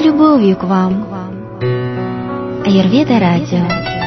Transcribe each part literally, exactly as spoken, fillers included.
любовью к вам. Аюрведа радио.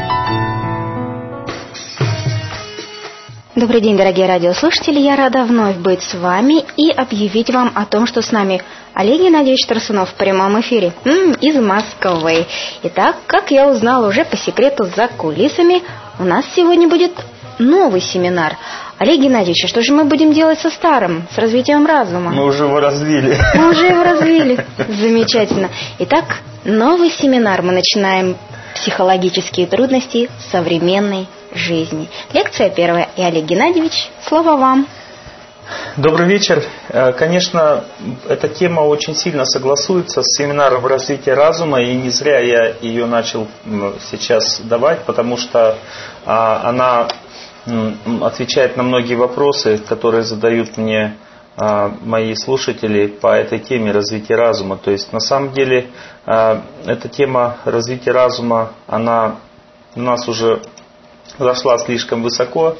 Добрый день, дорогие радиослушатели. Я рада вновь быть с вами и объявить вам о том, что с нами Олег Геннадьевич Тарсунов в прямом эфире м-м, из Москвы. Итак, как я узнала уже по секрету за кулисами, у нас сегодня будет новый семинар. Олег Геннадьевич, что же мы будем делать со старым, с развитием разума? Мы уже его развили. Мы уже его развили. Замечательно. Итак, новый семинар. Мы начинаем «Психологические трудности современной жизни». Лекция первая. И, Олег Геннадьевич, слово вам. Добрый вечер. Конечно, эта тема очень сильно согласуется с семинаром развития разума, и не зря я ее начал сейчас давать, потому что она отвечает на многие вопросы, которые задают мне мои слушатели по этой теме развития разума. То есть, на самом деле, эта тема развития разума, она у нас уже зашла слишком высоко,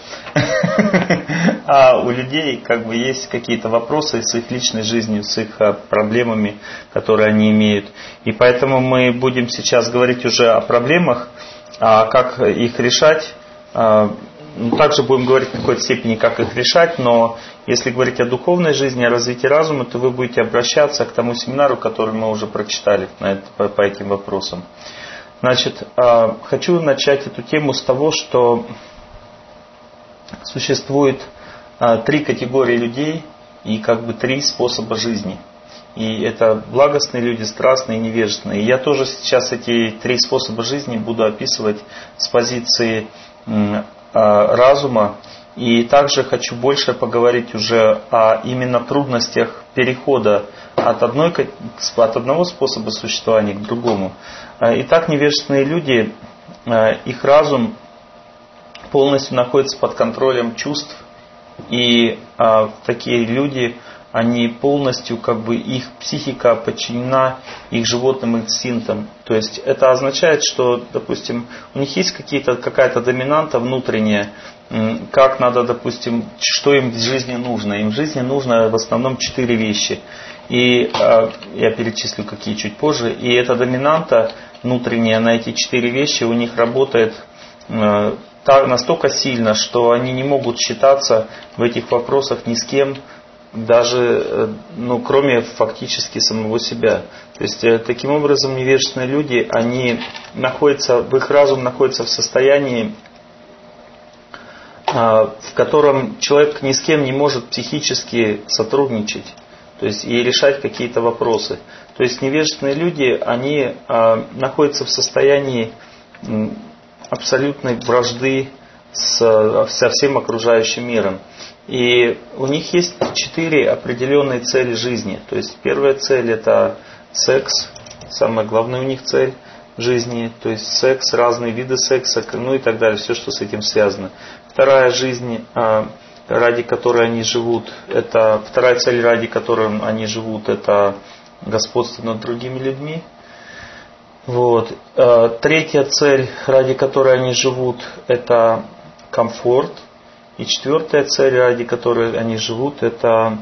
а у людей как бы есть какие-то вопросы с их личной жизнью, с их проблемами, которые они имеют. И поэтому мы будем сейчас говорить уже о проблемах, а как их решать. Также будем говорить в какой-то степени, как их решать, но если говорить о духовной жизни, о развитии разума, то вы будете обращаться к тому семинару, который мы уже прочитали на это, по, по этим вопросам. Значит, хочу начать эту тему с того, что существует три категории людей и как бы три способа жизни. И это благостные люди, страстные и невежественные. И я тоже сейчас эти три способа жизни буду описывать с позиции разума. И также хочу больше поговорить уже о именно трудностях перехода от, одной, от одного способа существования к другому. Итак, невежественные люди, их разум полностью находится под контролем чувств, и такие люди, они полностью, как бы, их психика подчинена их животным инстинктам. То есть это означает, что, допустим, у них есть какие-то, какая-то доминанта внутренняя, как надо, допустим, что им в жизни нужно. Им в жизни нужно в основном четыре вещи. И э, я перечислю какие чуть позже. И эта доминанта внутренняя на эти четыре вещи у них работает э, так, настолько сильно, что они не могут считаться в этих вопросах ни с кем, даже, ну, кроме фактически самого себя. То есть, таким образом, невежественные люди, они находятся, в их разум находится в состоянии, в котором человек ни с кем не может психически сотрудничать, то есть и решать какие-то вопросы. То есть невежественные люди, они находятся в состоянии абсолютной вражды с, со всем окружающим миром. И у них есть четыре определенные цели жизни. То есть первая цель — это секс, самая главная у них цель в жизни, то есть секс, разные виды секса, ну и так далее, все, что с этим связано. Вторая жизнь, ради которой они живут, это вторая цель, ради которой они живут, это господство над другими людьми. Вот. Третья цель, ради которой они живут, это комфорт. И четвертая цель, ради которой они живут, это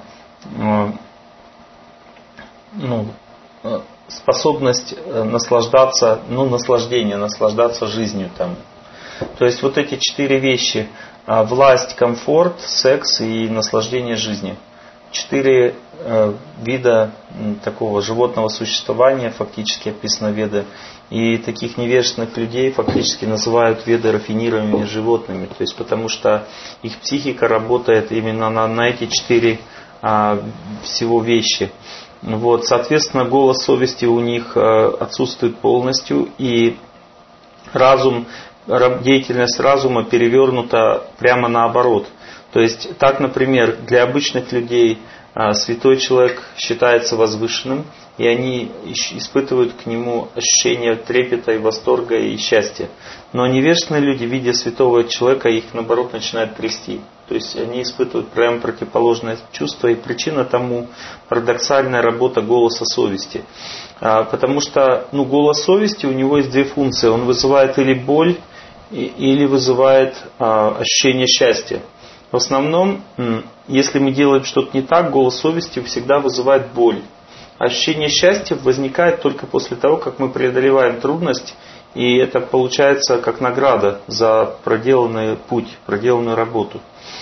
ну, способность наслаждаться, ну, наслаждение, наслаждаться жизнью там. То есть вот эти четыре вещи: власть, комфорт, секс и наслаждение жизнью. Четыре э, вида м, такого животного существования фактически описано в Ведах. И таких невежественных людей фактически называют Веды рафинированными животными. То есть потому что их психика работает именно на, на эти четыре а, всего вещи. Вот, соответственно, голос совести у них а, отсутствует полностью, и разум, деятельность разума перевернута прямо наоборот. То есть, так, например, для обычных людей а, святой человек считается возвышенным, и они испытывают к нему ощущение трепета и восторга и счастья. Но невежественные люди, видя святого человека, их наоборот начинают трясти. То есть они испытывают прямо противоположное чувство, и причина тому парадоксальная работа голоса совести. А, потому что ну, голос совести, у него есть две функции. Он вызывает или боль, или вызывает а, ощущение счастья. В основном, если мы делаем что-то не так, голос совести всегда вызывает боль. ощущение счастья возникает только после того, как мы преодолеваем трудность, и это получается как награда за проделанный путь, проделанную работу.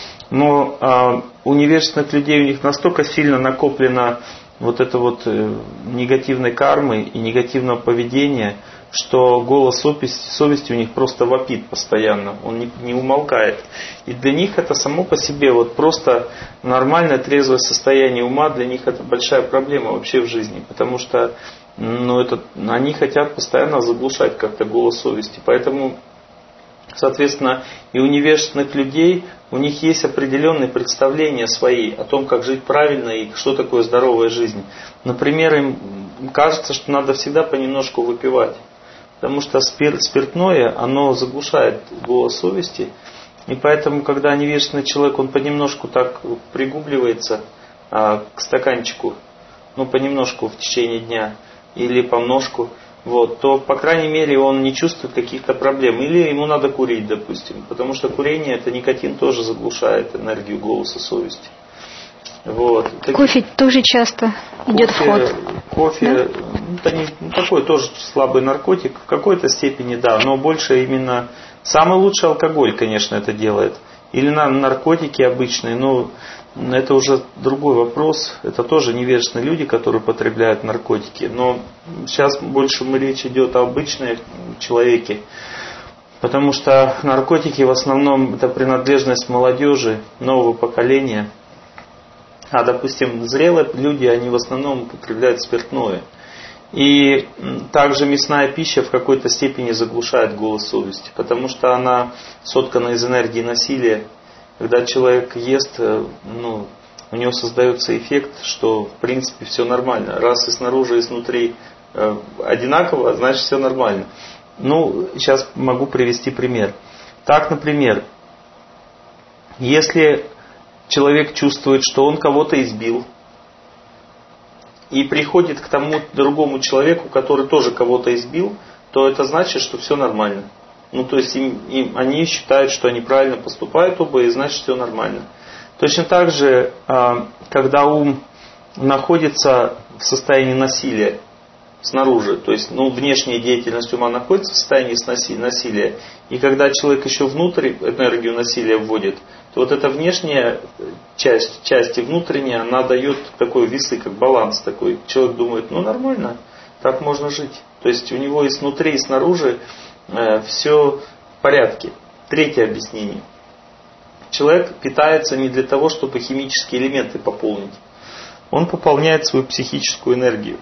Но а, у невежественных людей у них настолько сильно накоплено вот это вот э, негативной кармы и негативного поведения, что голос совести, совести у них просто вопит постоянно, он не, не умолкает. И для них это само по себе вот просто нормальное трезвое состояние ума, для них это большая проблема вообще в жизни, потому что ну, это, они хотят постоянно заглушать как-то голос совести. Поэтому, соответственно, и у невежественных людей у них есть определенные представления свои о том, как жить правильно и что такое здоровая жизнь. Например, им кажется, что надо всегда понемножку выпивать. Потому что спиртное, оно заглушает голос совести. И поэтому, когда невежественный человек, он понемножку так пригубливается а, к стаканчику, ну, понемножку в течение дня, или помножку, вот, то, по крайней мере, он не чувствует каких-то проблем. Или ему надо курить, допустим. Потому что курение, это никотин тоже заглушает энергию голоса совести. Вот. Кофе тоже часто идет в ход. Кофе, да? Это не, ну, такой тоже слабый наркотик, в какой-то степени да, но больше именно, самый лучший алкоголь, конечно, это делает. Или наркотики обычные, но это уже другой вопрос. Это тоже невежественные люди, которые потребляют наркотики. Но сейчас больше речь идет о обычном человеке. Потому что наркотики в основном это принадлежность молодежи, нового поколения. А, допустим, зрелые люди, они в основном употребляют спиртное. И также мясная пища в какой-то степени заглушает голос совести, потому что она соткана из энергии насилия. Когда человек ест, ну, у него создается эффект, что в принципе все нормально. Раз и снаружи, и снутри одинаково, значит все нормально. Ну, сейчас могу привести пример. Так, например, если человек чувствует, что он кого-то избил, и приходит к тому другому человеку, который тоже кого-то избил, то это значит, что все нормально. Ну, то есть им, им, они считают, что они правильно поступают оба, и значит все нормально. Точно так же, когда ум находится в состоянии насилия снаружи, то есть ну, внешняя деятельность ума находится в состоянии насилия, и когда человек еще внутрь энергию насилия вводит, то вот эта внешняя часть, часть и внутренняя, она дает такой весы, как баланс такой. Человек думает, ну нормально, так можно жить. То есть у него и снутри, и снаружи э, все в порядке. Третье объяснение. Человек питается не для того, чтобы химические элементы пополнить. Он пополняет свою психическую энергию.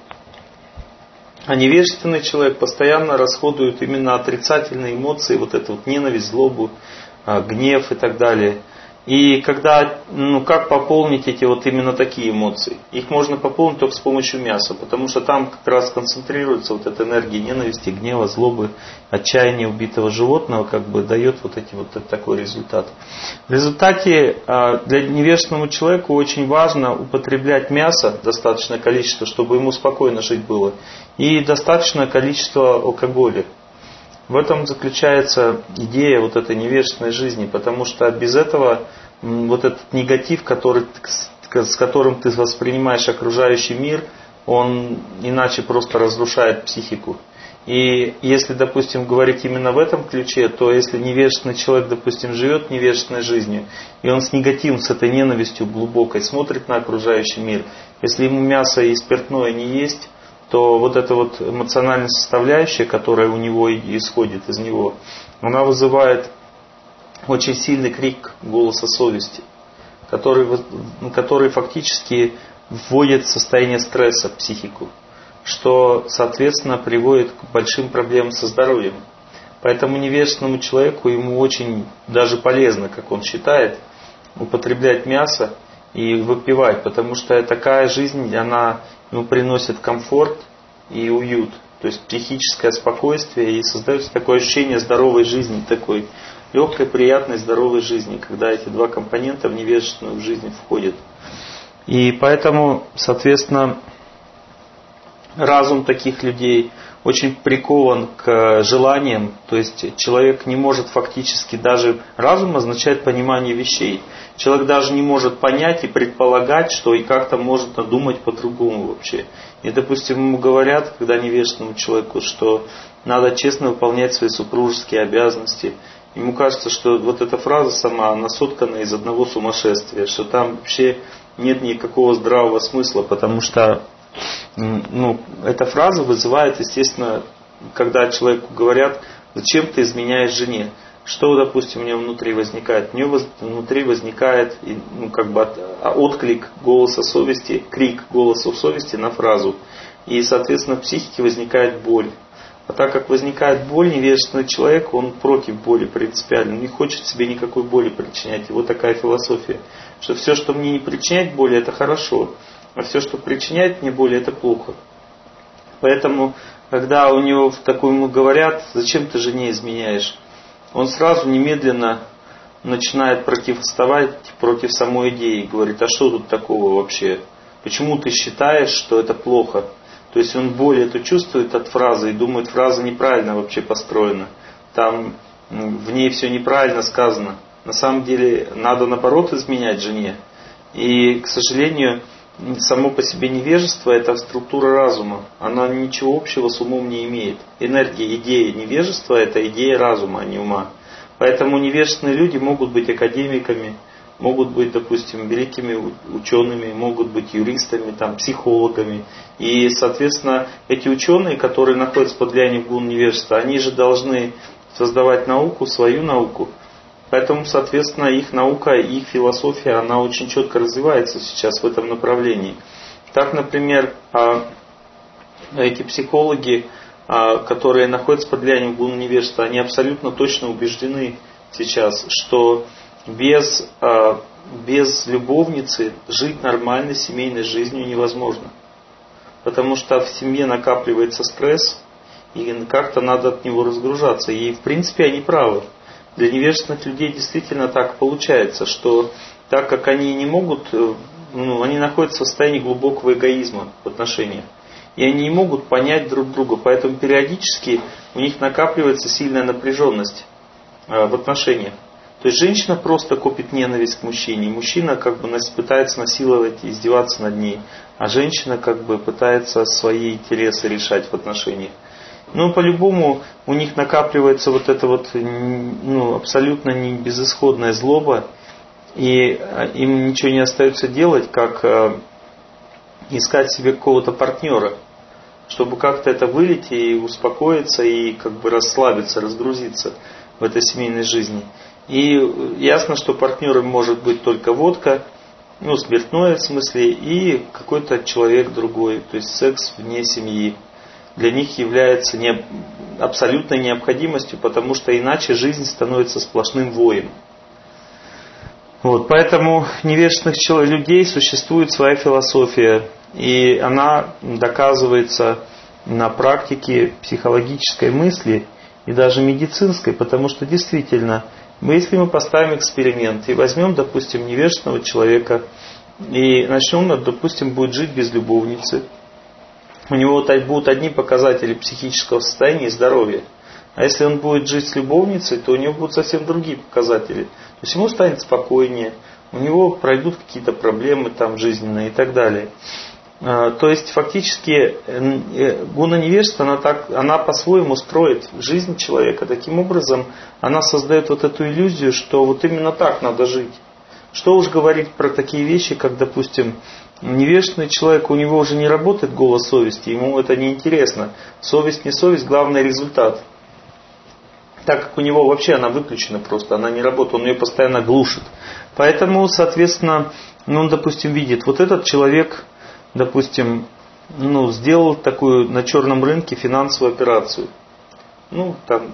А невежественный человек постоянно расходует именно отрицательные эмоции, вот эту вот ненависть, злобу, гнев и так далее. И когда, ну как пополнить эти вот именно такие эмоции? Их можно пополнить только с помощью мяса, потому что там как раз концентрируется вот эта энергия ненависти, гнева, злобы, отчаяния убитого животного, как бы дает вот эти вот такой результат. В результате для невежественному человеку очень важно употреблять мясо, достаточное количество, чтобы ему спокойно жить было, и достаточное количество алкоголя. В этом заключается идея вот этой невежественной жизни, потому что без этого вот этот негатив, который, с которым ты воспринимаешь окружающий мир, он иначе просто разрушает психику. И если, допустим, говорить именно в этом ключе, то если невежественный человек, допустим, живет невежественной жизнью, и он с негативом, с этой ненавистью глубокой смотрит на окружающий мир, если ему мясо и спиртное не есть, то вот эта вот эмоциональная составляющая, которая у него исходит из него, она вызывает очень сильный крик голоса совести, который, который фактически вводит в состояние стресса в психику, что, соответственно, приводит к большим проблемам со здоровьем. Поэтому невежественному человеку ему очень даже полезно, как он считает, употреблять мясо и выпивать, потому что такая жизнь, она ему приносит комфорт и уют, то есть психическое спокойствие, и создается такое ощущение здоровой жизни, такой легкой, приятной, здоровой жизни, когда эти два компонента в невежественную жизнь входят. И поэтому, соответственно, разум таких людей, очень прикован к желаниям, то есть человек не может фактически даже, разум означает понимание вещей. Человек даже не может понять и предполагать, что и как-то может думать по-другому вообще. И, допустим, ему говорят, когда невежественному человеку, что надо честно выполнять свои супружеские обязанности. Ему кажется, что вот эта фраза сама, она соткана из одного сумасшествия, что там вообще нет никакого здравого смысла, потому что ну, эта фраза вызывает, естественно, когда человеку говорят, зачем ты изменяешь жене. Что, допустим, у него внутри возникает? У него внутри возникает ну, как бы отклик голоса совести, крик голоса совести на фразу. И, соответственно, в психике возникает боль. А так как возникает боль, невежественный человек, он против боли принципиально, не хочет себе никакой боли причинять. Его такая философия, что все, что мне не причиняет боли, это хорошо, а все, что причиняет мне боли, это плохо. Поэтому, когда у него такое ему говорят, зачем ты жене изменяешь, он сразу немедленно начинает противостоять против самой идеи. Говорит, а что тут такого вообще? Почему ты считаешь, что это плохо? То есть он боль эту чувствует от фразы и думает, фраза неправильно вообще построена. Там в ней все неправильно сказано. На самом деле надо наоборот изменять жене. И, к сожалению, само по себе невежество – это структура разума. Она ничего общего с умом не имеет. Энергия, идея невежества – это идея разума, а не ума. Поэтому невежественные люди могут быть академиками, могут быть, допустим, великими учеными, могут быть юристами, там, психологами. И, соответственно, эти ученые, которые находятся под влиянием гун невежества, они же должны создавать науку, свою науку. Поэтому, соответственно, их наука, их философия, она очень четко развивается сейчас в этом направлении. Так, например, эти психологи, которые находятся под влиянием гун невежества, они абсолютно точно убеждены сейчас, что без, без любовницы жить нормальной семейной жизнью невозможно. Потому что в семье накапливается стресс, и как-то надо от него разгружаться. И, в принципе, они правы. Для невежественных людей действительно так получается, что так как они не могут, ну, они находятся в состоянии глубокого эгоизма в отношениях. И они не могут понять друг друга, поэтому периодически у них накапливается сильная напряженность в отношениях. То есть женщина просто копит ненависть к мужчине, мужчина как бы пытается насиловать и издеваться над ней, а женщина как бы пытается свои интересы решать в отношениях. Но по-любому у них накапливается вот эта вот ну, абсолютно не безысходная злоба, и им ничего не остается делать, как искать себе какого-то партнера, чтобы как-то это вылить и успокоиться, и как бы расслабиться, разгрузиться в этой семейной жизни. И ясно, что партнером может быть только водка, ну, спиртное в смысле, и какой-то человек другой, то есть секс вне семьи. Для них является не, абсолютной необходимостью, потому что иначе жизнь становится сплошным воем. Вот, поэтому невежественных людей существует своя философия, и она доказывается на практике психологической мысли и даже медицинской, потому что действительно, если мы поставим эксперимент и возьмем, допустим, невежественного человека и начнем, допустим, будет жить без любовницы, у него будут одни показатели психического состояния и здоровья. А если он будет жить с любовницей, то у него будут совсем другие показатели. То есть ему станет спокойнее, у него пройдут какие-то проблемы там жизненные и так далее. То есть фактически гуна невежества, она, так, она по-своему строит жизнь человека. Таким образом, она создает вот эту иллюзию, что вот именно так надо жить. Что уж говорить про такие вещи, как, допустим, невежественный человек, у него уже не работает голос совести, ему это не интересно. Совесть не совесть, главный результат. Так как у него вообще она выключена просто, она не работает, он ее постоянно глушит. Поэтому, соответственно, ну, он, допустим, видит, вот этот человек, допустим, ну, сделал такую на черном рынке финансовую операцию. Ну, там,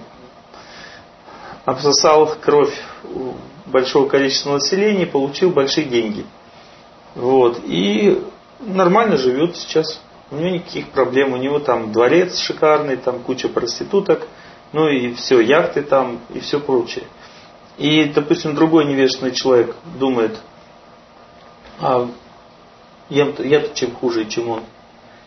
обсосал кровь большого количества населения, получил большие деньги. Вот. И нормально живет сейчас. У него никаких проблем. У него там дворец шикарный, там куча проституток, ну и все, яхты там и все прочее. И, допустим, другой невежественный человек думает, а я-то, я-то чем хуже, чем он.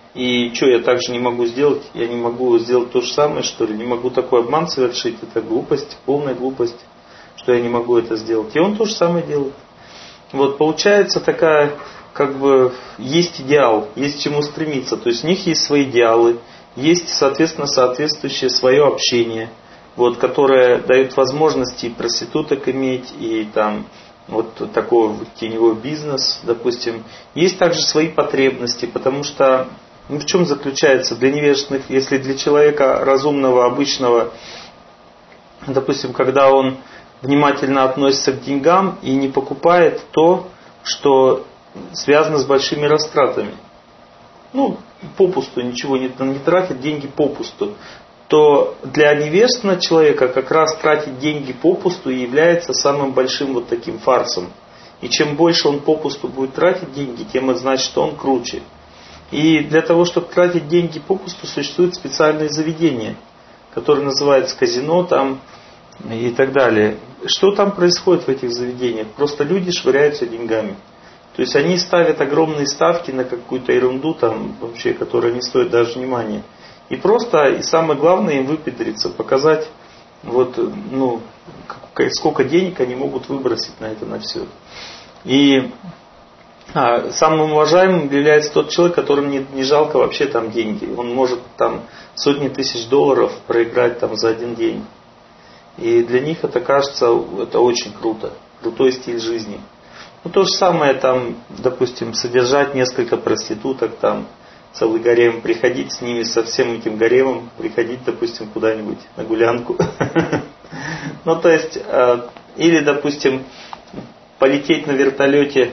И что, я так же не могу сделать? Я не могу сделать то же самое, что ли? Не могу такой обман совершить? Это глупость, полная глупость, что я не могу это сделать. И он то же самое делает. Вот получается такая, как бы, есть идеал, есть к чему стремиться. То есть у них есть свои идеалы, есть, соответственно, соответствующее свое общение, вот, которое дает возможности и проституток иметь, и там вот такой вот теневой бизнес, допустим. Есть также свои потребности, потому что ну, в чем заключается для невежественных, если для человека разумного, обычного, допустим, когда он внимательно относится к деньгам и не покупает то, что связано с большими растратами, ну, попусту ничего не, не тратит, деньги попусту, то для невежественного человека как раз тратить деньги попусту является самым большим вот таким фарсом. И чем больше он попусту будет тратить деньги, тем это значит, что он круче. И для того, чтобы тратить деньги попусту, существуют специальные заведения, которые называются казино там и так далее. Что там происходит в этих заведениях? Просто люди швыряются деньгами. То есть они ставят огромные ставки на какую-то ерунду, там, вообще, которая не стоит даже внимания. И просто, и самое главное, им выпендриться, показать, вот, ну, сколько денег они могут выбросить на это, на все. И а, самым уважаемым является тот человек, которому не, не жалко вообще там деньги. Он может там сотни тысяч долларов проиграть там за один день. И для них это кажется, это очень круто, крутой стиль жизни. Ну, то же самое там, допустим, содержать несколько проституток, там, целый гарем, приходить с ними, со всем этим гаремом, приходить, допустим, куда-нибудь на гулянку. Ну, то есть, или, допустим, полететь на вертолете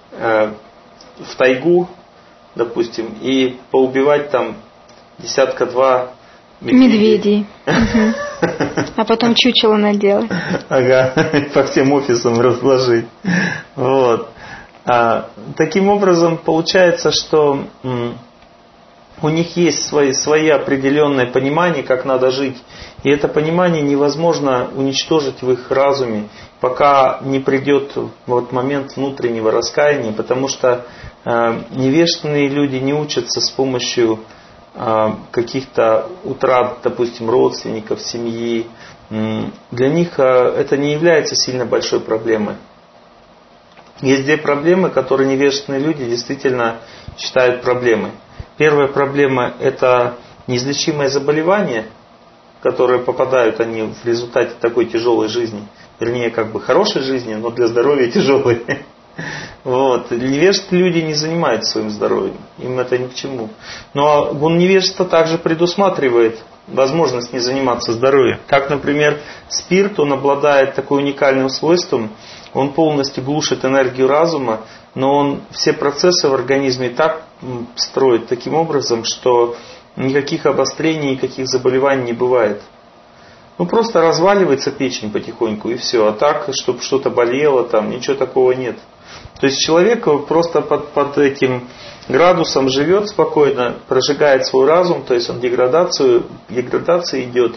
в тайгу, допустим, и поубивать там десятка-два медведей. А потом чучело наделать. Ага, по всем офисам разложить. Вот. А, таким образом, получается, что м, у них есть свои, свои определенные понимания, как надо жить. И это понимание невозможно уничтожить в их разуме, пока не придет вот момент внутреннего раскаяния, потому что э, невежественные люди не учатся с помощью каких-то утрат, допустим, родственников, семьи. Для них это не является сильно большой проблемой. Есть две проблемы, которые невежественные люди действительно считают проблемой. Первая проблема – это неизлечимое заболевание, в которое попадают они в результате такой тяжелой жизни. Вернее, как бы хорошей жизни, но для здоровья тяжелой. Вот. Невежественные люди не занимаются своим здоровьем. Им это ни к чему. Но гун невежества также предусматривает возможность не заниматься здоровьем. Как, например, спирт, он обладает такой уникальным свойством. Он полностью глушит энергию разума, но он все процессы в организме так строит таким образом, что никаких обострений, никаких заболеваний не бывает. Ну, просто разваливается печень потихоньку и все. А так, чтобы что-то болело, там ничего такого нет. То есть человек просто под, под этим градусом живет спокойно, прожигает свой разум, то есть он деградацию, деградация идет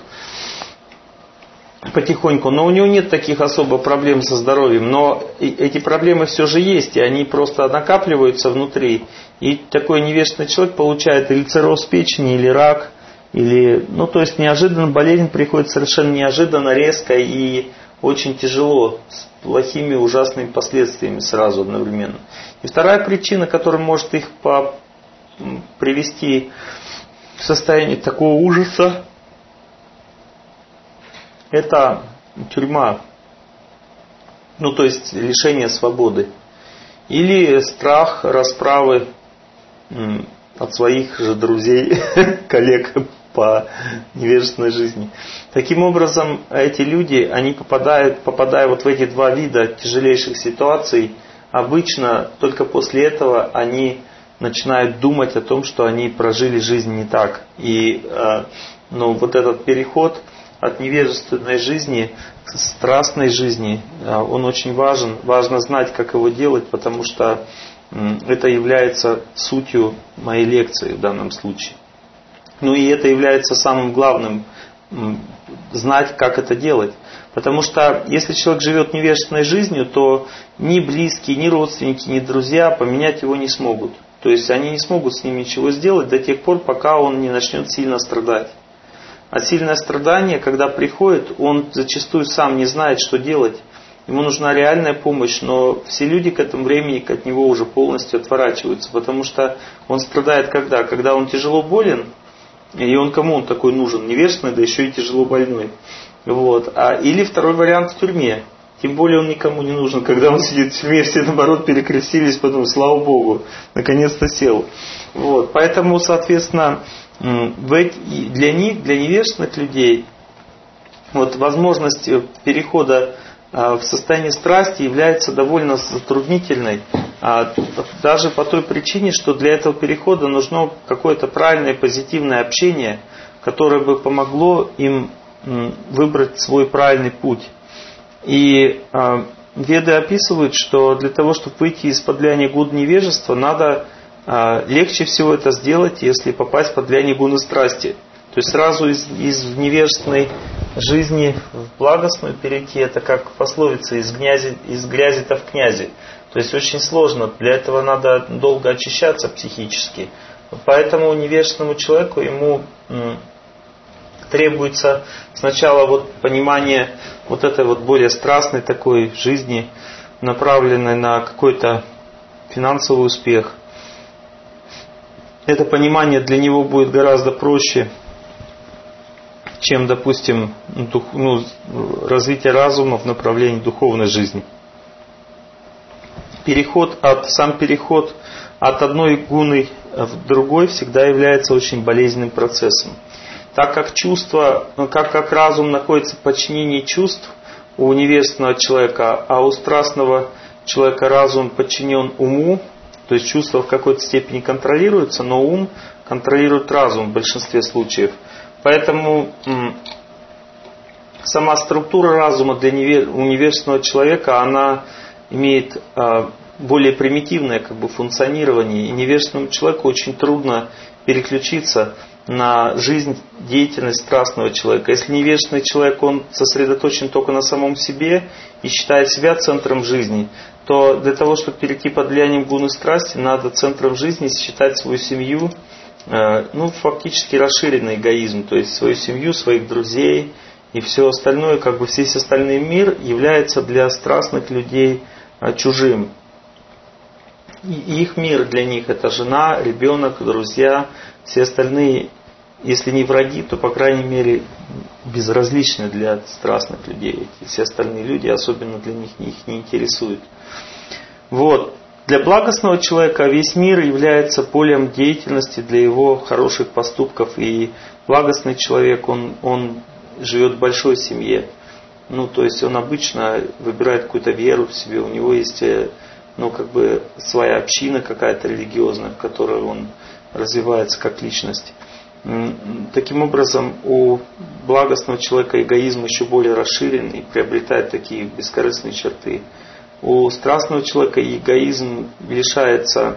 потихоньку. Но у него нет таких особо проблем со здоровьем. Но эти проблемы все же есть, и они просто накапливаются внутри. И такой невежественный человек получает или цирроз печени, или рак, или, ну, то есть неожиданно болезнь приходит совершенно неожиданно, резко и очень тяжело, с плохими ужасными последствиями сразу одновременно. И вторая причина, которая может их по, привести в состояние такого ужаса, это тюрьма, ну, то есть лишение свободы. Или страх расправы от своих же друзей, коллег по невежественной жизни. Таким образом, эти люди, они попадают, попадая вот в эти два вида тяжелейших ситуаций, обычно только после этого они начинают думать о том, что они прожили жизнь не так. И ну, вот этот переход от невежественной жизни к страстной жизни, он очень важен. Важно знать, как его делать, потому что это является сутью моей лекции в данном случае. Ну и это является самым главным, знать, как это делать. Потому что если человек живет невежественной жизнью, то ни близкие, ни родственники, ни друзья поменять его не смогут. То есть они не смогут с ним ничего сделать до тех пор, пока он не начнет сильно страдать. А сильное страдание, когда приходит, он зачастую сам не знает, что делать. Ему нужна реальная помощь, но все люди к этому времени от него уже полностью отворачиваются, потому что он страдает когда? Когда он тяжело болен, и он кому он такой нужен? Невежественный, да еще и тяжело больной. Вот. А, или второй вариант в тюрьме. Тем более он никому не нужен, когда он сидит в тюрьме, все наоборот перекрестились, потом, слава Богу, наконец-то сел. Вот. Поэтому, соответственно, для них, для невежественных людей, вот возможность перехода в состояние страсти является довольно затруднительной, даже по той причине, что для этого перехода нужно какое-то правильное позитивное общение, которое бы помогло им выбрать свой правильный путь. И веды описывают, что для того, чтобы выйти из-под влияния гун невежества, надо легче всего это сделать, если попасть под влияние гуны страсти. То есть сразу из, из невежественной жизни в благостную перейти, это как пословица из грязи, из грязи-то в князи. То есть очень сложно, для этого надо долго очищаться психически. Поэтому невежественному человеку ему м, требуется сначала вот понимание вот этой вот более страстной такой жизни, направленной на какой-то финансовый успех. Это понимание для него будет гораздо проще, чем, допустим, дух, ну, развитие разума в направлении духовной жизни. Переход от, сам переход от одной гуны в другой всегда является очень болезненным процессом. Так как чувство, как, как разум находится в подчинении чувств у невежественного человека, а у страстного человека разум подчинен уму, то есть чувства в какой-то степени контролируются, но ум контролирует разум в большинстве случаев. Поэтому м, сама структура разума для невер... у невежественного человека, она имеет а, более примитивное как бы, функционирование. И невежественному человеку очень трудно переключиться на жизнь, деятельность страстного человека. Если невежественный человек, он сосредоточен только на самом себе и считает себя центром жизни, то для того, чтобы перейти под влиянием гуны страсти, надо центром жизни считать свою семью, ну, фактически расширенный эгоизм, то есть свою семью, своих друзей и все остальное, как бы весь остальной мир является для страстных людей чужим. И их мир для них это жена, ребенок, друзья, все остальные, если не враги, то по крайней мере безразличны для страстных людей. И все остальные люди, особенно для них, их не интересуют. Вот. Для благостного человека весь мир является полем деятельности для его хороших поступков. И благостный человек, он, он живет в большой семье. Ну, то есть он обычно выбирает какую-то веру в себе. У него есть, ну, как бы своя община какая-то религиозная, в которой он развивается как личность. Таким образом, у благостного человека эгоизм еще более расширен и приобретает такие бескорыстные черты. У страстного человека эгоизм лишается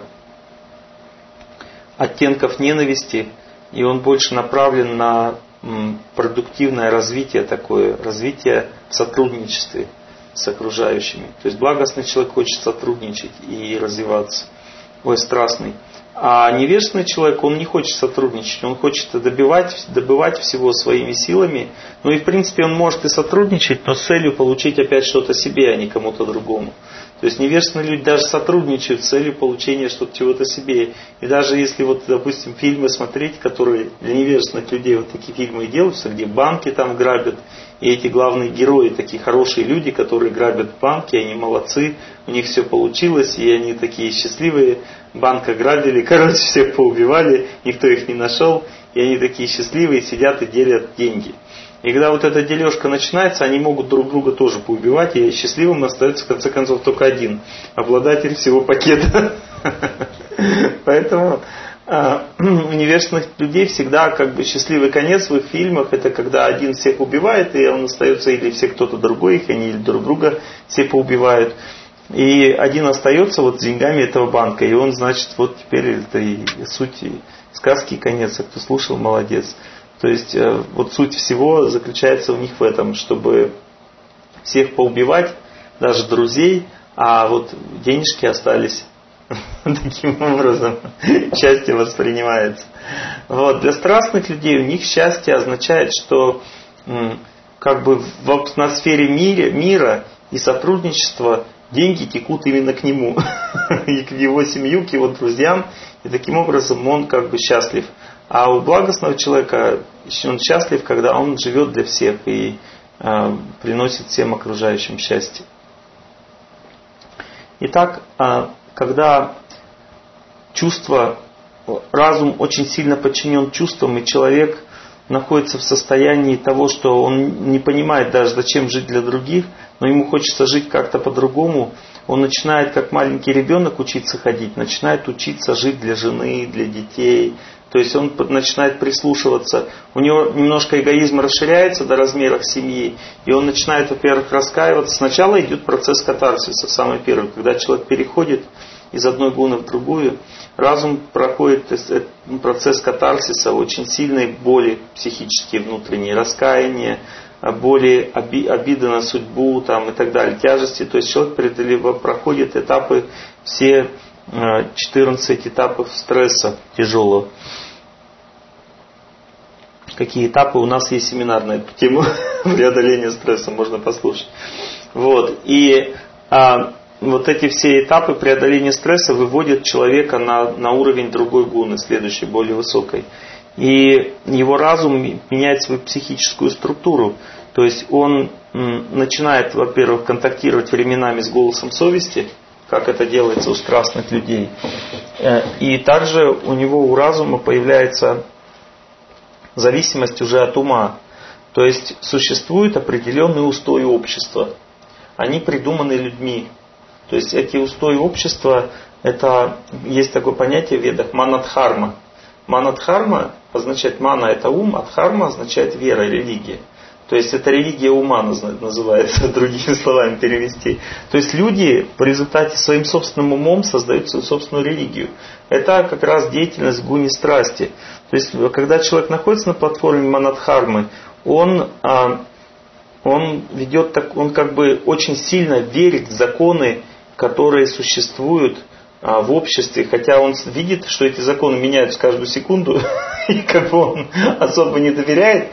оттенков ненависти, и он больше направлен на продуктивное развитие такое, развитие в сотрудничестве с окружающими. То есть благостный человек хочет сотрудничать и развиваться. Ой, страстный. А невежественный человек, он не хочет сотрудничать, он хочет добивать, добывать всего своими силами. Ну и в принципе он может и сотрудничать, но с целью получить опять что-то себе, а не кому-то другому. То есть невежественные люди даже сотрудничают с целью получения что-то чего-то себе. И даже если, вот, допустим, фильмы смотреть, которые для невежественных людей вот такие фильмы и делаются, где банки там грабят, и эти главные герои, такие хорошие люди, которые грабят банки, они молодцы, у них все получилось, и они такие счастливые, банк ограбили, короче, всех поубивали, никто их не нашел, и они такие счастливые, сидят и делят деньги. И когда вот эта дележка начинается, они могут друг друга тоже поубивать, и счастливым остается в конце концов только один, обладатель всего пакета. Поэтому у невежественных людей всегда как бы счастливый конец в их фильмах, это когда один всех убивает, и он остается, или все кто-то другой, их они друг друга все поубивают. И один остается вот с деньгами этого банка, и он, значит, вот теперь это и суть сказки, конец, а кто слушал, молодец. То есть вот суть всего заключается у них в этом, чтобы всех поубивать, даже друзей, а вот денежки остались Таким образом счастье воспринимается. Вот. Для страстных людей у них счастье означает, что как бы в атмосфере мира, мира и сотрудничества деньги текут именно к нему, и к его семью, к его друзьям, и таким образом он как бы счастлив. А у благостного человека он счастлив, когда он живет для всех и э, приносит всем окружающим счастье. Итак, э, когда чувство, разум очень сильно подчинен чувствам, и человек находится в состоянии того, что он не понимает даже, зачем жить для других, но ему хочется жить как-то по-другому, он начинает, как маленький ребенок, учиться ходить, начинает учиться жить для жены, для детей. То есть он начинает прислушиваться. У него немножко эгоизм расширяется до размеров семьи, и он начинает, во-первых, раскаиваться. Сначала идет процесс катарсиса, самый первый, когда человек переходит из одной гуны в другую. Разум проходит процесс катарсиса, очень сильной боли психические, внутренние, раскаяния, боли, обиды на судьбу там, и так далее, тяжести. То есть человек проходит этапы, все четырнадцать этапов стресса тяжелого. Какие этапы? У нас есть семинар на эту тему преодоления стресса, можно послушать. Вот. И а, вот эти все этапы преодоления стресса выводят человека на, на уровень другой гуны, следующей, более высокой. И его разум меняет свою психическую структуру. То есть он м, начинает, во-первых, контактировать временами с голосом совести, как это делается у страстных людей. И также у него, у разума появляется зависимость уже от ума. То есть существуют определенные устои общества. Они придуманы людьми. То есть эти устои общества, это есть такое понятие в ведах манадхарма. Манадхарма означает мана это ум, а дхарма означает вера, религия. То есть это религия ума называется, другими словами перевести. То есть люди в результате своим собственным умом создают свою собственную религию. Это как раз деятельность в гуне страсти. То есть когда человек находится на платформе манадхармы, он, он ведет так, он как бы очень сильно верит в законы, которые существуют в обществе, хотя он видит, что эти законы меняются каждую секунду, и как бы он особо не доверяет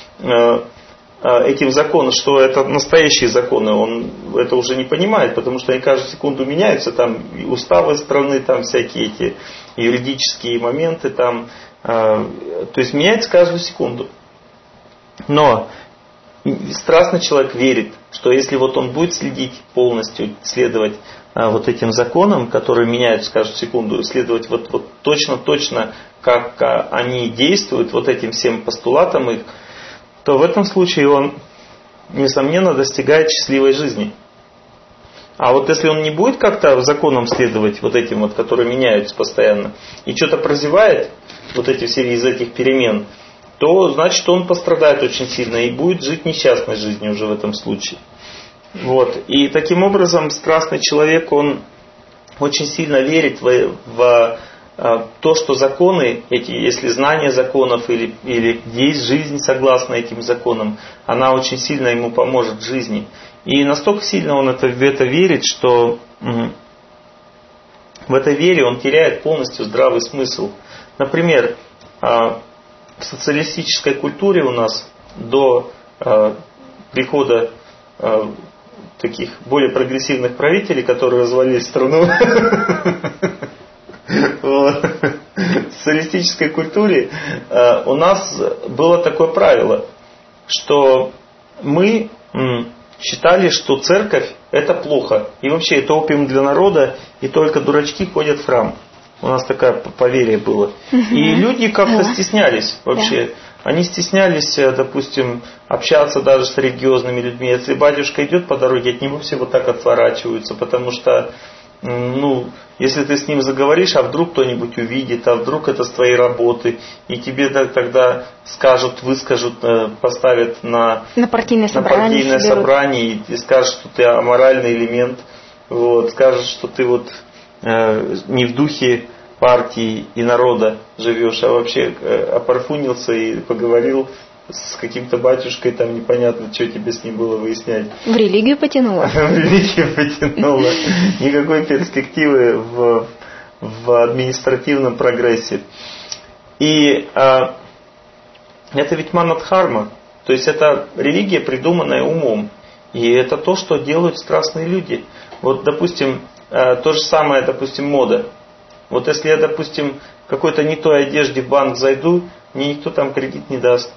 этим законам, что это настоящие законы, он это уже не понимает, потому что они каждую секунду меняются, там уставы страны, там всякие эти юридические моменты, там, то есть меняется каждую секунду. Но страстный человек верит, что если вот он будет следить полностью, следовать вот этим законам, которые меняются каждую секунду, следовать вот, вот точно-точно, как они действуют, вот этим всем постулатам их, то в этом случае он, несомненно, достигает счастливой жизни. А вот если он не будет как-то законам следовать, вот этим вот, которые меняются постоянно, и что-то прозевает, вот эти все из этих перемен, то значит он пострадает очень сильно и будет жить несчастной жизнью уже в этом случае. Вот. И таким образом страстный человек, он очень сильно верит в, в то, что законы, эти, если знание законов или, или есть жизнь согласно этим законам, она очень сильно ему поможет в жизни. И настолько сильно он это, в это верит, что в этой вере он теряет полностью здравый смысл. Например, в социалистической культуре у нас до прихода таких более прогрессивных правителей, которые развалили страну, в социалистической культуре у нас было такое правило, что мы считали, что церковь это плохо. И вообще это опиум для народа, и только дурачки ходят в храм. У нас такое поверье было. И люди как-то стеснялись вообще. Они стеснялись, допустим, общаться даже с религиозными людьми. Если батюшка идет по дороге, от него все вот так отворачиваются, потому что ну, если ты с ним заговоришь, а вдруг кто-нибудь увидит, а вдруг это с твоей работы, и тебе тогда скажут, выскажут, поставят на, на партийное собрание, на партийное собрание и скажут, что ты аморальный элемент, вот, скажут, что ты вот э, не в духе партии и народа живешь, а вообще э, опорфунился и поговорил с каким-то батюшкой, там непонятно, что тебе с ним было выяснять. В религию потянуло. В религию потянуло. Никакой перспективы в, в административном прогрессе. И а, это ведь манадхарма, то есть это религия, придуманная умом. И это то, что делают страстные люди. Вот, допустим, а, то же самое, допустим, мода. Вот если я, допустим, в какой-то не той одежде в банк зайду, мне никто там кредит не даст.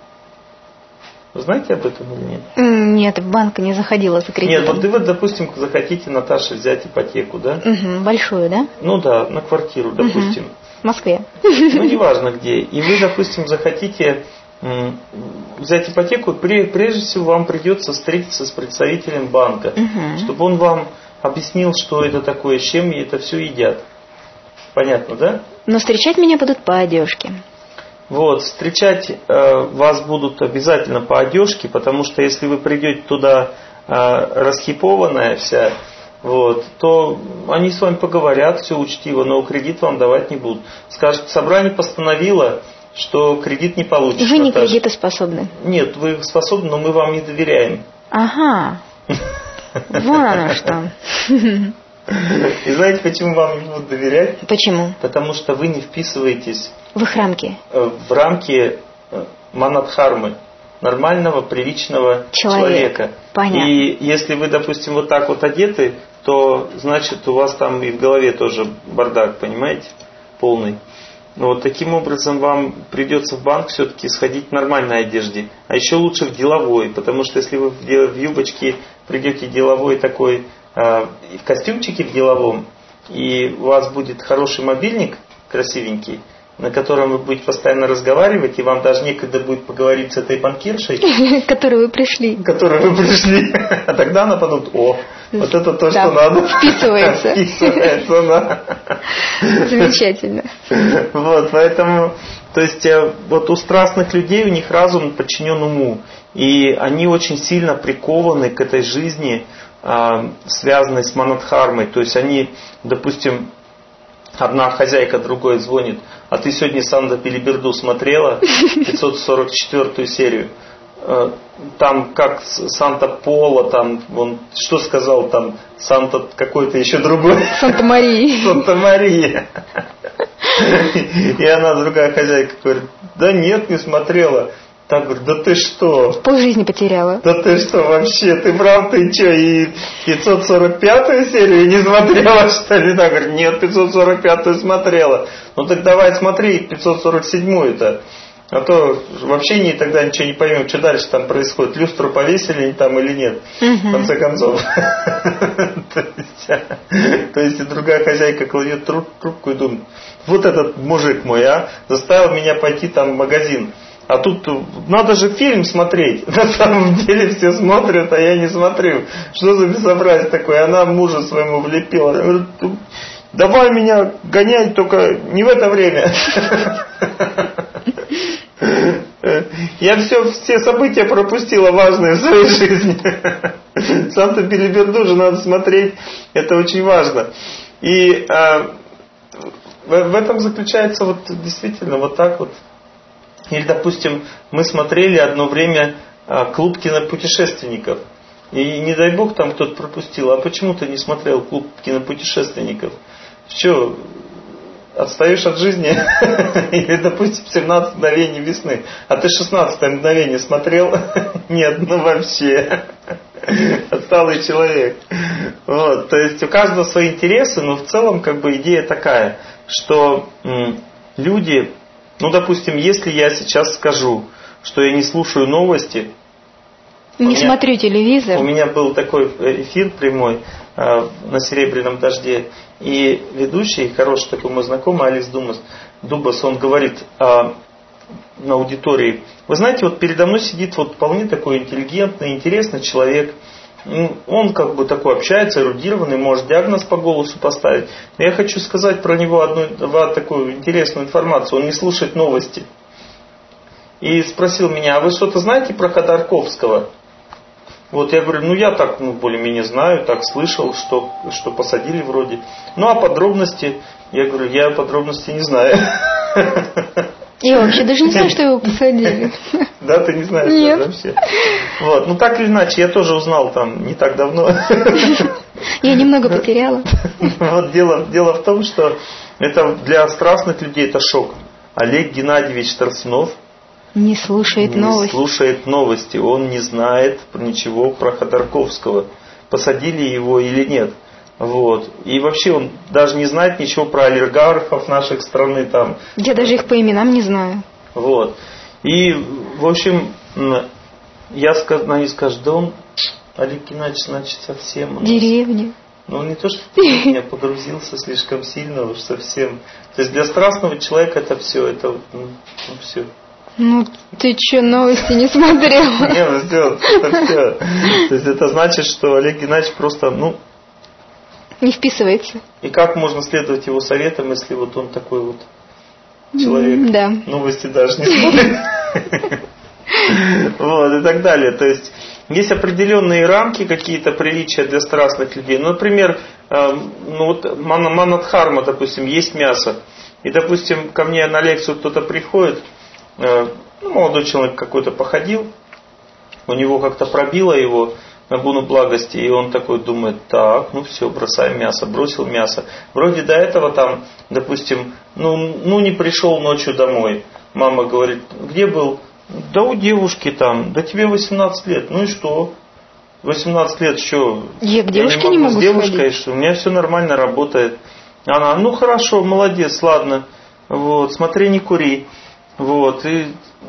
Вы знаете об этом или нет? Нет, в банк не заходила за кредитом. Нет, вот вы, допустим, захотите, Наташа, взять ипотеку, да? Угу, большую, да? Ну да, на квартиру, допустим. Угу. В Москве. Ну, неважно где. И вы, допустим, захотите м, взять ипотеку, прежде всего вам придется встретиться с представителем банка, угу. чтобы он вам объяснил, что это такое, с чем это все едят. Понятно, да? Но встречать меня будут по одежке. Вот, встречать э, вас будут обязательно по одежке, потому что если вы придете туда э, расхипованная вся, вот, то они с вами поговорят, все учтиво, но кредит вам давать не будут. Скажут, собрание постановило, что кредит не получишь. Вы не Наташа. кредитоспособны? Нет, вы способны, но мы вам не доверяем. Ага, вон оно что. И знаете, почему вам не будут доверять? Почему? Потому что вы не вписываетесь в их рамки. В рамки манадхармы, нормального, приличного Человек. человека. Понятно. И если вы, допустим, вот так вот одеты, то значит у вас там и в голове тоже бардак, понимаете? Полный. Вот таким образом вам придется в банк все-таки сходить в нормальной одежде. А еще лучше в деловой, потому что если вы в юбочке придете деловой такой, в костюмчике в деловом, и у вас будет хороший мобильник, красивенький, на котором вы будете постоянно разговаривать, и вам даже некогда будет поговорить с этой банкиршей, к которой вы пришли. К которой вы пришли. А тогда она подумает, о, вот это то, да, что надо. Вписывается. Вписывается, да. Замечательно. Вот, поэтому, то есть, вот у страстных людей, у них разум подчинен уму. И они очень сильно прикованы к этой жизни, связанной с манадхармой. То есть, они, допустим, одна хозяйка другой звонит, а ты сегодня Санта Билиберду смотрела, пятьсот сорок четвёртую серию? Там как Санта Пола, там он что сказал, там Санта какой-то еще другой. Санта Мария. Санта Мария. И она, другая хозяйка, говорит, да нет, не смотрела. Так, говорит, да ты что? Полжизни потеряла. Да ты что вообще, ты прав, ты что, и пятьсот сорок пятую серию не смотрела, что ли? Так, говорит, нет, пятьсот сорок пятую смотрела. Ну так давай смотри пятьсот сорок седьмую-то. А то вообще не, тогда ничего не поймем, что дальше там происходит. Люстру повесили там или нет, в конце концов. То есть другая хозяйка кладет трубку и думает, вот этот мужик мой, а, заставил меня пойти там в магазин. А тут надо же фильм смотреть. На самом деле все смотрят, а я не смотрю. Что за безобразие такое? Она мужу своему влепила. Я говорю, давай меня гонять, только не в это время. Я все, все события пропустила важные в своей жизни. Санта Билиберду же надо смотреть. Это очень важно. И а, в, в этом заключается вот действительно вот так вот. Или, допустим, мы смотрели одно время клуб кинопутешественников. И не дай бог там кто-то пропустил. А почему ты не смотрел клуб кинопутешественников? Что, отстаешь от жизни? Или, допустим, семнадцать мгновений весны. А ты шестнадцатое мгновение смотрел? Нет, ну вообще. Отсталый человек. Вот. То есть у каждого свои интересы, но в целом как бы идея такая, что м, люди... Ну, допустим, если я сейчас скажу, что я не слушаю новости... Не меня, смотрю телевизор. У меня был такой эфир прямой э, на «Серебряном дожде», и ведущий, хороший такой мой знакомый, Алекс Думас, Дубас, он говорит э, на аудитории, вы знаете, вот передо мной сидит вот вполне такой интеллигентный, интересный человек, он как бы такой общается, эрудированный, может диагноз по голосу поставить. Но я хочу сказать про него одну такую интересную информацию. Он не слушает новости. И спросил меня, а вы что-то знаете про Ходорковского? Вот я говорю, ну я так ну, более-менее знаю, так слышал, что, что посадили вроде. Ну а подробности, я говорю, я подробности не знаю. Я вообще даже не знаю, что его посадили. Да, ты не знаешь Нет. вообще. Вот, ну так или иначе, я тоже узнал там не так давно. Я немного потеряла. Вот дело, дело в том, что это для страстных людей это шок. Олег Геннадьевич Тарсунов не слушает не новости. слушает новости. Он не знает ничего про Ходорковского. Посадили его или нет. Вот. И вообще он даже не знает ничего про олигархов наших страны там. Я даже их по именам не знаю. Вот. И, в общем, я скажу, они скажут, да он, Олег Геннадьевич, значит, совсем... У нас... Деревня. Ну, он не то, что в деревню, погрузился слишком сильно, уж совсем. То есть для страстного человека это все, это ну, ну, все. Ну, ты что, новости не смотрел? Не, ну все, это все. То есть это значит, что Олег Геннадьевич просто, ну... Не вписывается. И как можно следовать его советам, если вот он такой вот человек? Да. Новости даже не смотрит. Вот, и так далее. То есть есть определенные рамки, какие-то приличия для страстных людей. Ну, например, ну вот манадхарма, допустим, есть мясо. И, допустим, ко мне на лекцию кто-то приходит, ну, молодой человек какой-то походил, у него как-то пробило его на гуну благости, и он такой думает, так, ну все, бросаем мясо, бросил мясо. Вроде до этого там, допустим, ну, ну не пришел ночью домой. Мама говорит, где был? Да у девушки там, да тебе восемнадцать лет, ну и что? восемнадцать лет, что? Я к девушке я не могу, не могу с девушкой, сходить. что у меня все нормально работает. Она, ну хорошо, молодец, ладно, вот, смотри, не кури. Вот, и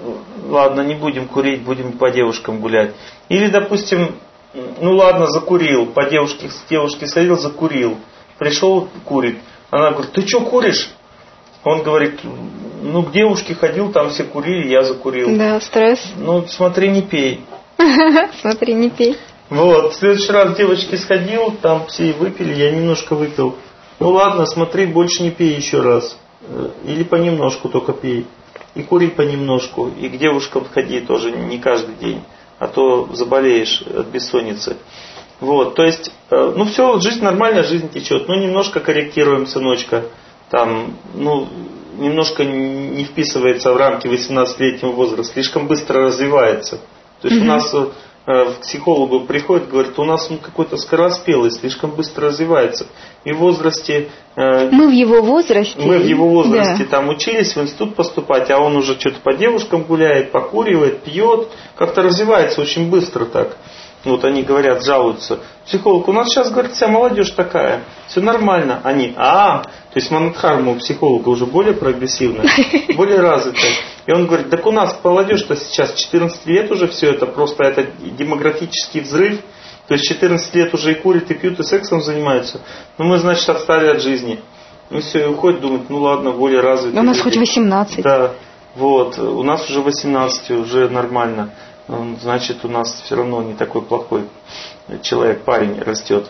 ладно, не будем курить, будем по девушкам гулять. Или, допустим, ну ладно, закурил, по девушке, с девушки сходил, закурил. Пришел, курит. Она говорит, ты что куришь? Он говорит, ну к девушке ходил, там все курили, я закурил. Да, стресс. Ну смотри, не пей. Смотри, не пей. Вот, в следующий раз к девочке сходил, там все выпили, я немножко выпил. Ну ладно, смотри, больше не пей еще раз. Или понемножку только пей. И кури понемножку. И к девушкам ходи тоже не каждый день. А то заболеешь от бессонницы. Вот, то есть, ну все, жизнь нормальная, жизнь течет. Ну немножко корректируем, сыночка. Там, ну, немножко не вписывается в рамки восемнадцатилетнего возраста. Слишком быстро развивается. То есть mm-hmm. у нас к психологу приходит, говорит, у нас он какой-то скороспелый, слишком быстро развивается. И в возрасте... Мы в его возрасте. Мы в его возрасте да. там учились в институт поступать, а он уже что-то по девушкам гуляет, покуривает, пьет. Как-то развивается очень быстро так. Вот они говорят, жалуются. Психолог, у нас сейчас, говорит, вся молодежь такая. Все нормально. Они, а, то есть манадхарма у психолога уже более прогрессивная, более развитая. И он говорит, так у нас молодежь-то сейчас четырнадцать лет уже все это, просто это демографический взрыв. То есть четырнадцать лет уже и курят, и пьют, и сексом занимаются. Ну мы, значит, отстали от жизни. Ну все, и уходят, думают, ну ладно, более развитые. У нас люди. хоть восемнадцать. Да, вот, у нас уже восемнадцать, уже нормально. Значит, у нас все равно не такой плохой человек, парень растет.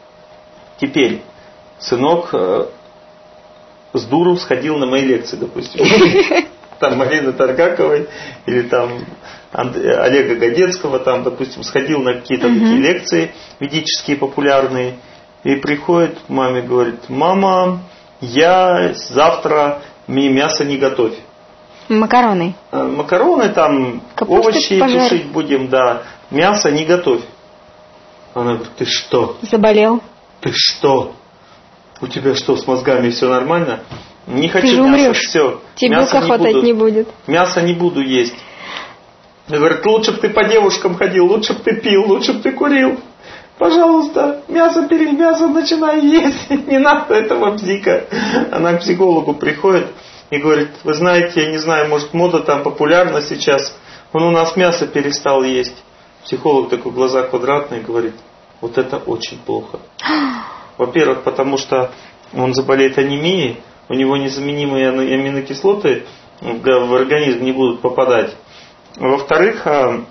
Теперь, сынок э, с дуру сходил на мои лекции, допустим. Там Марины Таргаковой или там Олега Годецкого, там, допустим, сходил на какие-то такие лекции ведические, популярные. И приходит к маме, говорит, мама, я завтра мне мясо не готовь. Макароны. Макароны, там, капусты овощи пожарь. тушить будем, да. Мясо не готовь. Она говорит, ты что? Заболел. Ты что? У тебя что, с мозгами все нормально? Не хочу ты же мяса, умрешь. все. Тебе мясо не хватать не будет. Мясо не буду есть. Она говорит, лучше бы ты по девушкам ходил, лучше бы ты пил, лучше бы ты курил. Пожалуйста, мясо перед мясом начинай есть. Не надо этого бзика. Она к психологу приходит и говорит, вы знаете, я не знаю, может мода там популярна сейчас. Он у нас мясо перестал есть. Психолог такой, глаза квадратные, говорит, вот это очень плохо. Во-первых, потому что он заболеет анемией, у него незаменимые аминокислоты в организм не будут попадать. Во-вторых,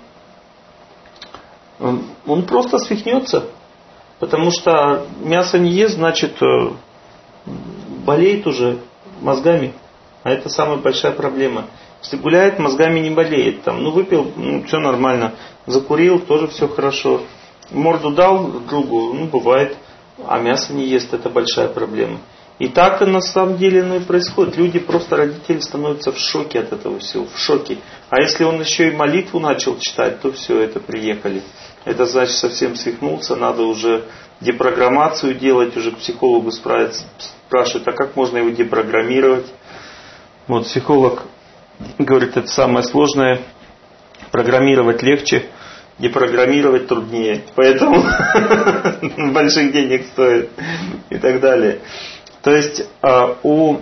он просто свихнется, потому что мясо не ест, значит болеет уже мозгами. А это самая большая проблема. Если гуляет, мозгами не болеет. Там, ну выпил, ну все нормально. Закурил, тоже все хорошо. Морду дал другу, ну бывает. А мясо не ест, это большая проблема. И так и на самом деле оно и происходит. Люди, просто родители становятся в шоке от этого всего. В шоке. А если он еще и молитву начал читать, то все, это приехали. Это значит совсем свихнулся, надо уже депрограммацию делать, уже к психологу спрашивают, а как можно его депрограммировать. Вот психолог говорит, это самое сложное, программировать легче, депрограммировать труднее, поэтому больших денег стоит и так далее. То есть у,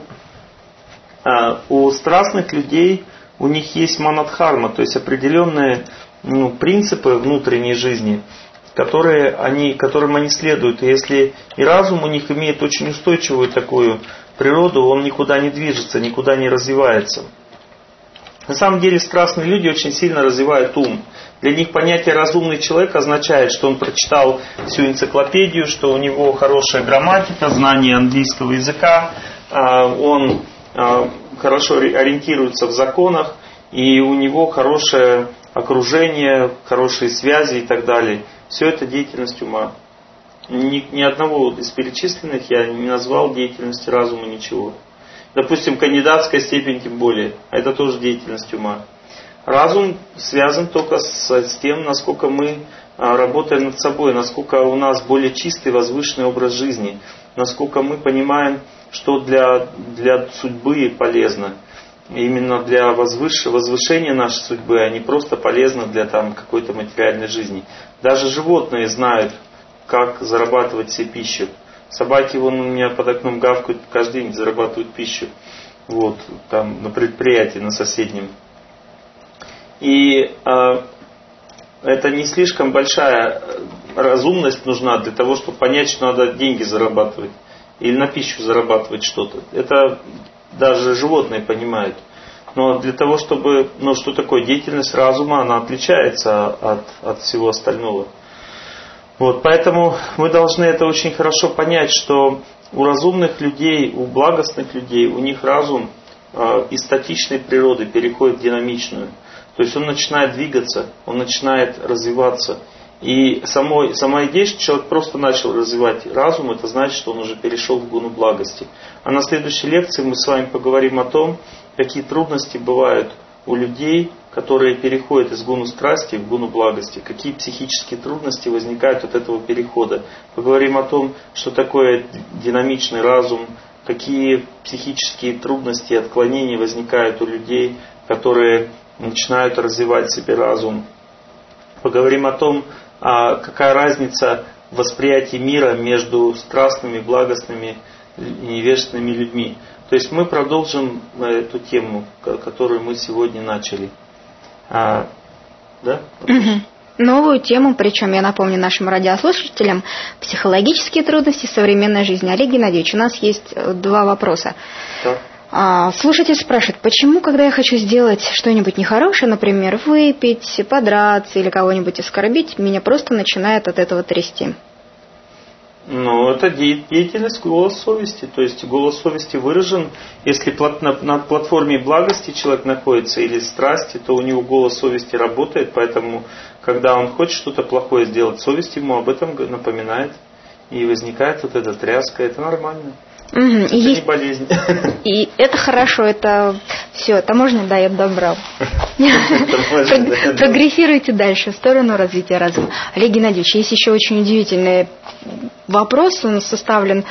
у страстных людей, у них есть манадхарма, то есть определенные ну, принципы внутренней жизни, которые они, которым они следуют. И если и разум у них имеет очень устойчивую такую природу, он никуда не движется, никуда не развивается. На самом деле страстные люди очень сильно развивают ум. Для них понятие «разумный человек» означает, что он прочитал всю энциклопедию, что у него хорошая грамматика, знание английского языка, он хорошо ориентируется в законах, и у него хорошее окружение, хорошие связи и так далее. Все это деятельность ума. Ни, ни одного из перечисленных я не назвал деятельности разума ничего. Допустим, кандидатская степень тем более. Это тоже деятельность ума. Разум связан только с, с тем, насколько мы а, работаем над собой, насколько у нас более чистый, возвышенный образ жизни, насколько мы понимаем, что для, для судьбы полезно. Именно для возвыш... возвышения нашей судьбы, а не просто полезно для там, какой-то материальной жизни. Даже животные знают, как зарабатывать себе пищу. Собаки вон у меня под окном гавкают, каждый день зарабатывают пищу. Вот, там на предприятии, на соседнем. И э, это не слишком большая разумность нужна для того, чтобы понять, что надо деньги зарабатывать. Или на пищу зарабатывать что-то. Это даже животные понимают. Но для того, чтобы... Ну, что такое деятельность разума, она отличается от, от всего остального. Вот, поэтому мы должны это очень хорошо понять, что у разумных людей, у благостных людей, у них разум э, из статичной природы переходит в динамичную. То есть он начинает двигаться, он начинает развиваться. И само, сама идея, что человек просто начал развивать разум, это значит, что он уже перешел в гуну благости. А на следующей лекции мы с вами поговорим о том, какие трудности бывают у людей, которые переходят из гуну страсти в гуну благости. Какие психические трудности возникают от этого перехода. Поговорим о том, что такое динамичный разум, какие психические трудности и отклонения возникают у людей, которые начинают развивать в себе разум. Поговорим о том, какая разница в восприятии мира между страстными, благостными и невежественными людьми. То есть мы продолжим эту тему, которую мы сегодня начали. А, да? Угу. Новую тему, причем я напомню нашим радиослушателям, психологические трудности современной жизни. Олег Геннадьевич, у нас есть два вопроса. Да. А, слушатель спрашивает, почему, когда я хочу сделать что-нибудь нехорошее, например, выпить, подраться или кого-нибудь оскорбить, меня просто начинает от этого трясти? Ну, это деятельность голос совести. То есть голос совести выражен, если на платформе благости человек находится или страсти, то у него голос совести работает, поэтому, когда он хочет что-то плохое сделать, совесть ему об этом напоминает. И возникает вот эта тряска, это нормально. Угу. Это и не есть... болезнь. И это хорошо, это все, таможня дает добро. Прогрессируйте дальше в сторону развития разума. Олег Геннадьевич, есть еще очень удивительный вопрос, он составлен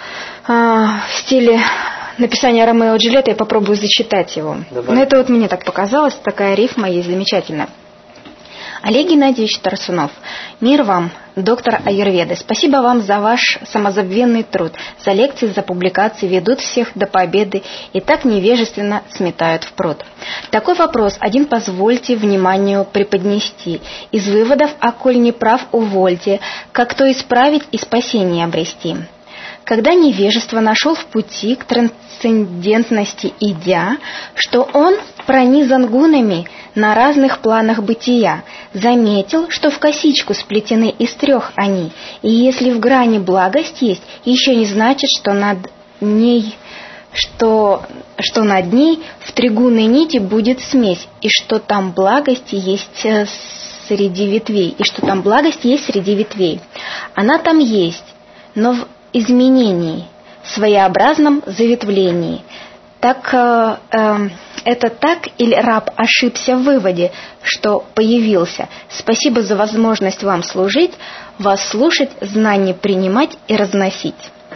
в стиле написания Ромео и Джульетты, я попробую зачитать его. Давай. Но это вот мне так показалось, такая рифма есть замечательная. Олег Геннадьевич Тарсунов, мир вам, доктор аюрведы. Спасибо вам за ваш самозабвенный труд, за лекции, за публикации, ведут всех до победы и так невежественно сметают в пруд. Такой вопрос один позвольте вниманию преподнести. Из выводов, а коль не прав, увольте, как то исправить и спасение обрести. Когда невежество нашел в пути к трансцендентности идя, что он пронизан гунами на разных планах бытия, заметил, что в косичку сплетены из трех они, и если в грани благость есть, еще не значит, что над ней, что, что над ней в тригунной нити будет смесь, и что там благости есть среди ветвей, и что там благость есть среди ветвей. Она там есть, но в изменении, своеобразном заветвлении. Так э, э, это так или раб ошибся в выводе, что появился? Спасибо за возможность вам служить, вас слушать, знания принимать и разносить.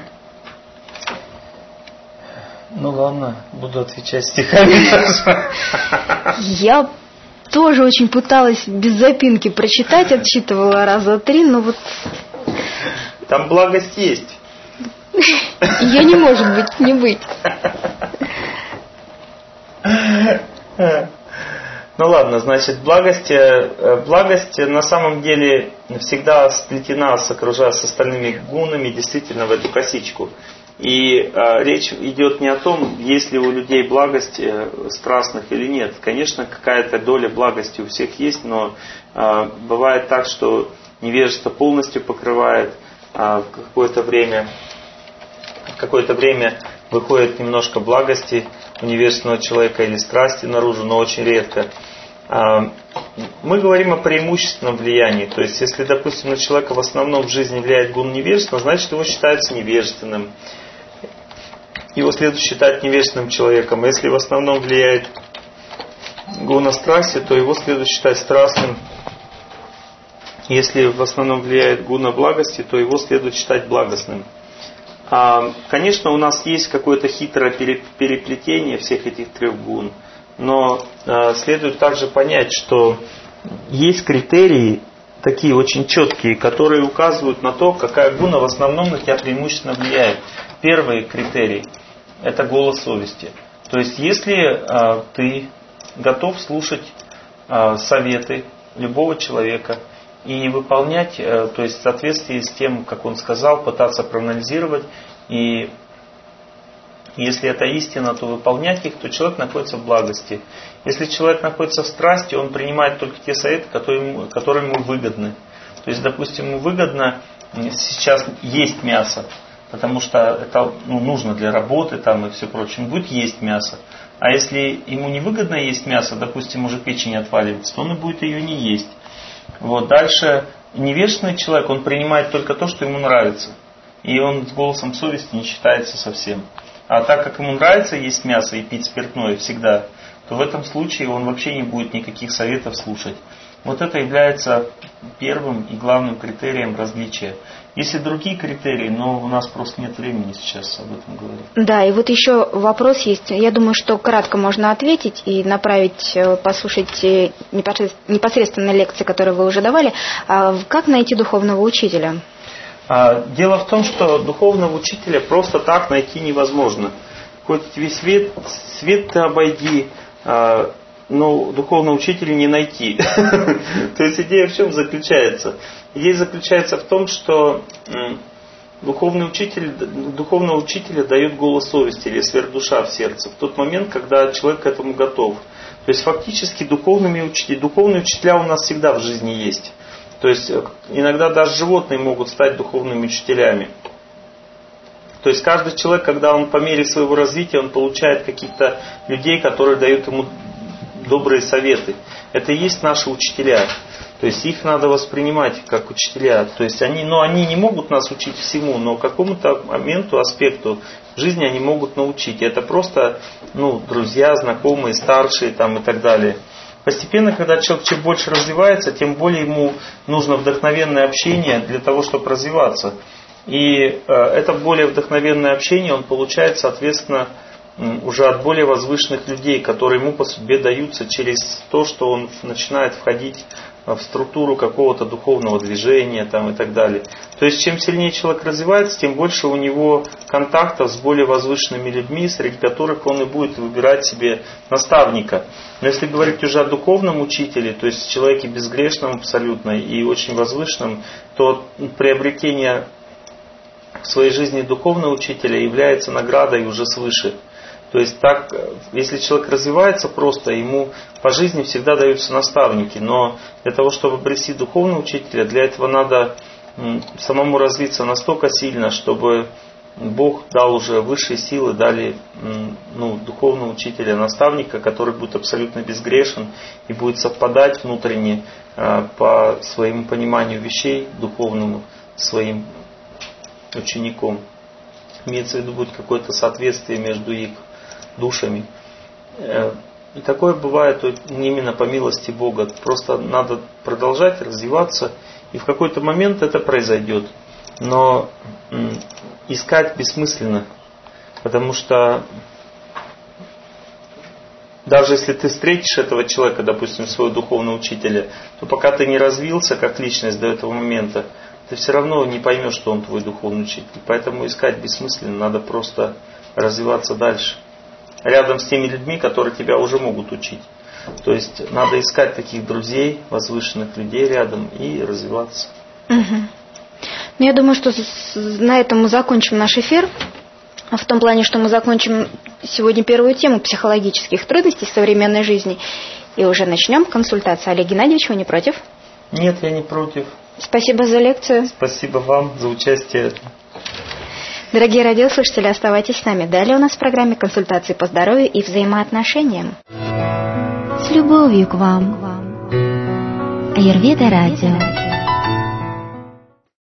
Ну ладно, буду отвечать стихами. Я тоже очень пыталась без запинки прочитать, отчитывала раза три, но вот... Там благость есть. Ее не может быть, не быть. Ну ладно, значит, благость, благость на самом деле всегда сплетена, окружая с остальными гунами, действительно в эту косичку. И э, речь идет не о том, есть ли у людей благость э, страстных или нет. Конечно, какая-то доля благости у всех есть, но э, бывает так, что невежество полностью покрывает э, какое-то время, какое-то время выходит немножко благости у невежественного человека или страсти наружу, но очень редко. Э, мы говорим о преимущественном влиянии. То есть, если, допустим, на человека в основном в жизни влияет гун невежества, значит, его считается невежественным. Его следует считать невежественным человеком. Если в основном влияет гуна страсти, то его следует считать страстным. Если в основном влияет гуна благости, то его следует считать благостным. А, конечно, у нас есть какое-то хитрое переплетение всех этих трех гун. Но а, следует также понять, что есть критерии, такие очень четкие, которые указывают на то, какая гуна в основном на тебя преимущественно влияет. Первый критерий – это голос совести. То есть, если а, ты готов слушать а, советы любого человека и выполнять, а, то есть в соответствии с тем, как он сказал, пытаться проанализировать, и если это истина, то выполнять их, то человек находится в благости. Если человек находится в страсти, он принимает только те советы, которые ему, которые ему выгодны. То есть, допустим, ему выгодно сейчас есть мясо, потому что это ну, нужно для работы там, и все прочее. Он будет есть мясо. А если ему невыгодно есть мясо, допустим, уже печень отваливается, то он и будет ее не есть. Вот. Дальше невежественный человек, он принимает только то, что ему нравится. И он с голосом совести не считается совсем. А так как ему нравится есть мясо и пить спиртное всегда, то в этом случае он вообще не будет никаких советов слушать. Вот это является первым и главным критерием различия. Есть и другие критерии, но у нас просто нет времени сейчас об этом говорить. Да, и вот еще вопрос есть. Я думаю, что кратко можно ответить и направить, послушать непосредственно лекции, которые вы уже давали. Как найти духовного учителя? Дело в том, что духовного учителя просто так найти невозможно. Хоть весь свет, свет ты обойди, но духовного учителя не найти. То есть идея в чем заключается? Идея заключается в том, что духовный учитель, духовного учителя дает голос совести или сверхдуша в сердце в тот момент, когда человек к этому готов. То есть фактически духовными учителя, духовные учителя у нас всегда в жизни есть. То есть иногда даже животные могут стать духовными учителями. То есть каждый человек, когда он по мере своего развития, он получает каких-то людей, которые дают ему добрые советы. Это и есть наши учителя. То есть их надо воспринимать как учителя. То есть они, ну, они не могут нас учить всему, но какому-то моменту, аспекту жизни они могут научить. И это просто ну, друзья, знакомые, старшие там, и так далее. Постепенно, когда человек чем больше развивается, тем более ему нужно вдохновенное общение для того, чтобы развиваться. И э, это более вдохновенное общение он получает, соответственно, уже от более возвышенных людей, которые ему по судьбе даются через то, что он начинает входить в структуру какого-то духовного движения там, и так далее. То есть, чем сильнее человек развивается, тем больше у него контактов с более возвышенными людьми, среди которых он и будет выбирать себе наставника. Но если говорить уже о духовном учителе, то есть человеке безгрешном абсолютно и очень возвышенном, то приобретение в своей жизни духовного учителя является наградой уже свыше. То есть так, если человек развивается просто, ему по жизни всегда даются наставники. Но для того, чтобы обрести духовного учителя, для этого надо самому развиться настолько сильно, чтобы Бог дал уже высшие силы, дали ну, духовного учителя, наставника, который будет абсолютно безгрешен и будет совпадать внутренне по своему пониманию вещей духовному своим учеником. Имеется в виду будет какое-то соответствие между их душами. И такое бывает именно по милости Бога. Просто надо продолжать развиваться, и в какой-то момент это произойдет. Но искать бессмысленно, потому что даже если ты встретишь этого человека, допустим, своего духовного учителя, то пока ты не развился как личность до этого момента, ты все равно не поймешь, что он твой духовный учитель. Поэтому искать бессмысленно, надо просто развиваться дальше. Рядом с теми людьми, которые тебя уже могут учить. То есть надо искать таких друзей, возвышенных людей рядом и развиваться. Угу. Ну, я думаю, что на этом мы закончим наш эфир. В том плане, что мы закончим сегодня первую тему психологических трудностей современной жизни. И уже начнем консультацию. Олег Геннадьевич, вы не против? Нет, я не против. Спасибо за лекцию. Спасибо вам за участие. Дорогие радиослушатели, оставайтесь с нами. Далее у нас в программе консультации по здоровью и взаимоотношениям. С любовью к вам. Аюрведа радио.